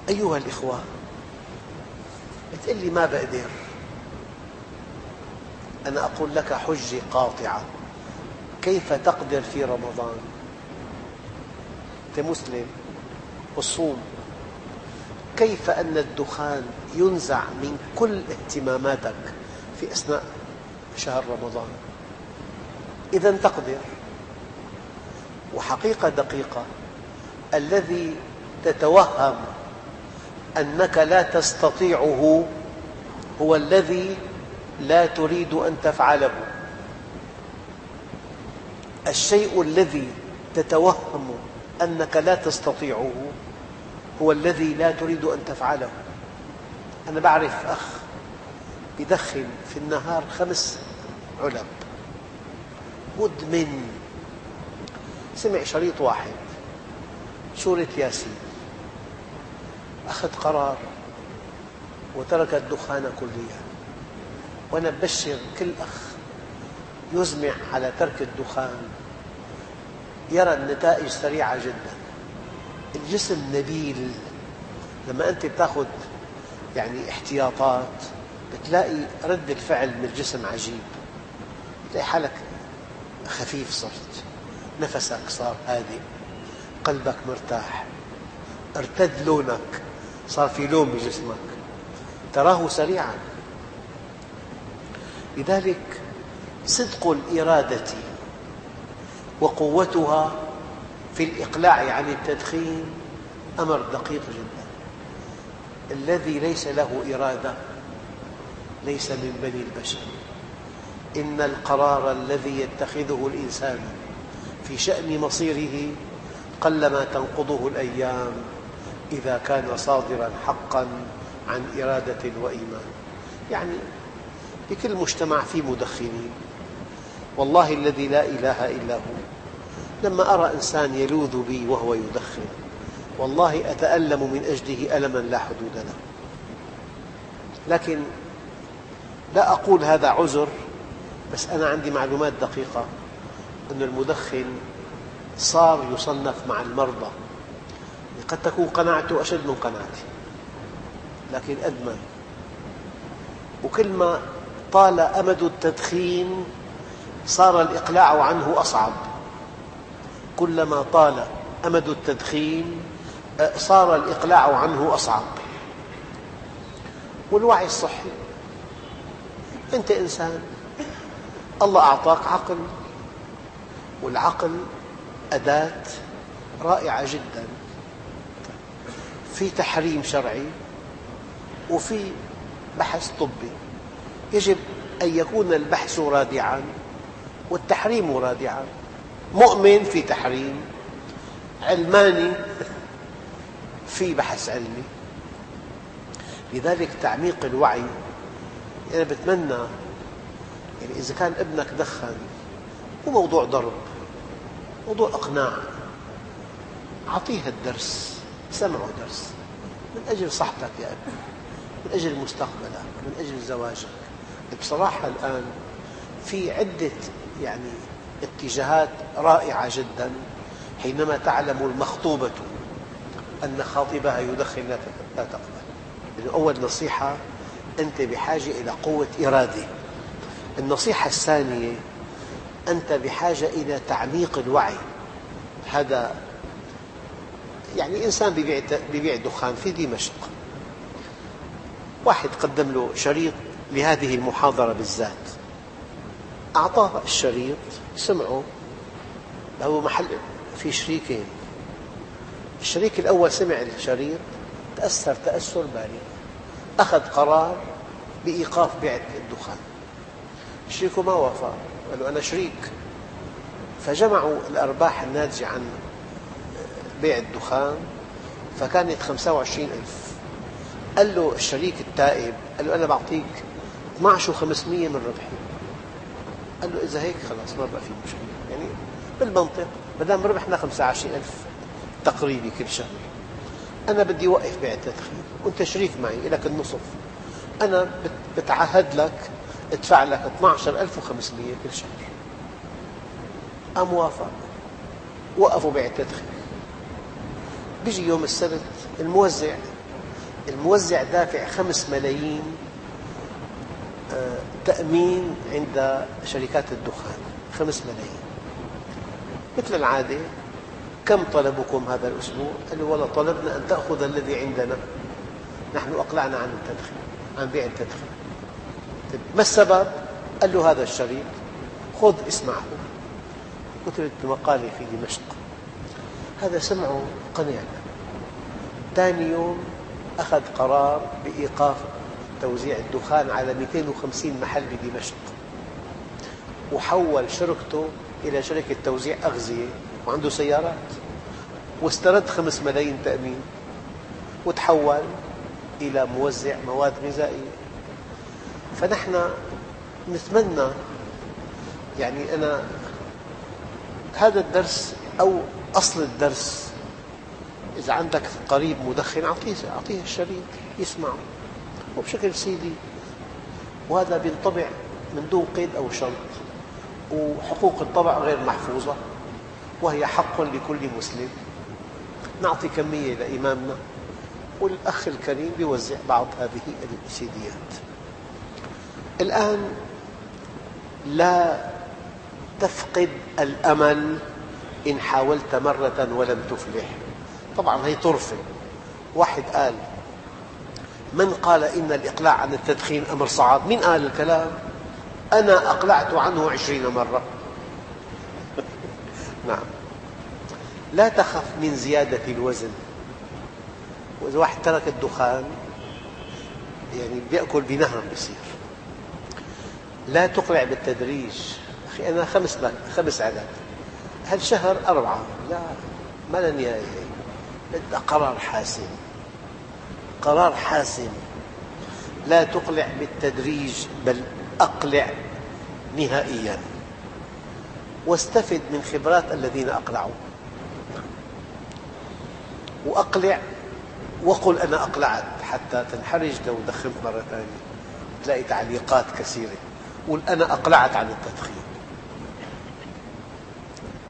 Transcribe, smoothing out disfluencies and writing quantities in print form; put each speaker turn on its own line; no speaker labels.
أيها الإخوة، بتقول لي ما بقدر. أنا أقول لك حجة قاطعة، كيف تقدر في رمضان؟ أنت مسلم والصوم، كيف أن الدخان ينزع من كل اهتماماتك في أثناء شهر رمضان؟ إذا تقدر. وحقيقة دقيقة، الذي تتوهم أنك لا تستطيعه هو الذي لا تريد أن تفعله. الشيء الذي تتوهم أنك لا تستطيعه هو الذي لا تريد أن تفعله. أنا بعرف أخ يدخن في النهار 5 علب، مدمن. سمع شريط واحد سورة ياسين، أخذ قرار وترك الدخان كليا. وأنا أبشر كل أخ يزمع على ترك الدخان يرى النتائج سريعة جدا. الجسم نبيل، لما أنت تأخذ احتياطات بتلاقي رد الفعل من الجسم عجيب. تلاقي حالك خفيف، صرت نفسك صار هادئ، قلبك مرتاح، ارتد لونك، صار في لون بجسمك، تراه سريعا. لذلك صدق الإرادة وقوتها في الإقلاع عن التدخين أمر دقيق جدا. الذي ليس له إرادة ليس من بني البشر. إن القرار الذي يتخذه الإنسان في شأن مصيره قلما تنقضه الأيام إذا كان صادراً حقاً عن إرادة وإيمان. بكل مجتمع فيه مدخنين، والله الذي لا إله إلا هو. لما أرى إنسان يلوذ بي وهو يدخن، والله أتألم من أجله ألماً لا حدود له. لكن لا أقول هذا عذر، بس أنا عندي معلومات دقيقة أن المدخن صار يصنف مع المرضى. قد تكون قناعته أشد من قناعتي، لكن أدمن. وكلما طال أمد التدخين صار الإقلاع عنه أصعب. كلما طال أمد التدخين صار الإقلاع عنه أصعب. والوعي الصحي، أنت إنسان، الله أعطاك عقل، والعقل أداة رائعة جدا. في تحريم شرعي وفي بحث طبي، يجب أن يكون البحث رادعاً والتحريم رادعاً. مؤمن في تحريم، علماني في بحث علمي. لذلك تعميق الوعي، أنا بتمنى إذا كان ابنك دخن، مو موضوع ضرب، موضوع إقناع. أعطيه الدرس، سمعه درس من أجل صحتك يا ابني، من أجل مستقبلك، من أجل زواجك. بصراحة الآن في عدة اتجاهات رائعة جدا. حينما تعلم المخطوبة أن خاطبها يدخن لا تقبل. أول نصيحة، أنت بحاجة إلى قوة إرادة. النصيحة الثانية، أنت بحاجة إلى تعميق الوعي. هذا إنسان بيبيع دخان في دمشق، واحد قدم له شريط لهذه المحاضرة بالذات، أعطاه الشريط، سمعه. له محل في شريكين، الشريك الأول سمع الشريط تأثر تأثر بالغ، أخذ قرار بإيقاف بيع الدخان. شريكه ما وافق، قال له أنا شريك. فجمعوا الأرباح الناتجة عن بيع الدخان، فكانت 25,000. قال له الشريك التائب، قال له أنا بعطيك 12,500 من ربحي. قال له إذا هيك خلاص ما بقى في مشكلة. بالمنطق مدام ربحنا 25,000 تقريبي كل شهر، أنا بدي أوقف بيع التدخين وأنت شريك معي، لك النصف. أنا بتعهد لك ادفع لك 12,500 كل شهر. قام وافق، وقفوا بيع التدخين. بيجي يوم السبت، الموزع الموزع دافع 5 ملايين تأمين عند شركات الدخان، 5 ملايين. مثل العادة، كم طلبكم هذا الأسبوع؟ قال له والله طلبنا أن تأخذ الذي عندنا، نحن أقلعنا عن التدخين، عن بيع التدخين. طيب ما السبب؟ قال له هذا الشريط، خذ اسمعه. كتبت مقالة في دمشق، هذا سمعه قنع. ثاني يوم أخذ قرار بإيقاف توزيع الدخان على 250 محل بدمشق، وحول شركته إلى شركة توزيع أغذية، وعنده سيارات، واسترد 5 ملايين تأمين، وتحول إلى موزع مواد غذائية. فنحن نتمنى، يعني أنا هذا الدرس أو أصل الدرس، إذا عندك قريب مدخن أعطيه الشريط يسمعه وبشكل CD، وهذا بينطبع من دون قيد أو شرط، وحقوق الطبع غير محفوظة، وهي حق لكل مسلم. نعطي كمية لإمامنا، والأخ الكريم يوزع بعض هذه السيديات. الآن لا تفقد الأمل إن حاولت مرة ولم تفلح. طبعا هي طرفة. واحد قال: من قال إن الإقلاع عن التدخين أمر صعب؟ من قال الكلام؟ أنا أقلعت عنه 20 مرة. نعم. لا تخف من زيادة الوزن. وإذا واحد ترك الدخان يعني بيأكل بنهم بيصير. لا تقلع بالتدريج. أخي أنا 5 عدد، هالشهر 4، لا، ما لا نهاية. بدأ قرار حاسم، قرار حاسم. لا تقلع بالتدريج، بل أقلع نهائيا، واستفد من خبرات الذين أقلعوا. وأقلع وقل أنا أقلعت، حتى تنحرج لو دخنت مرة ثانية، تلاقي تعليقات كثيرة. قل أنا أقلعت عن التدخين.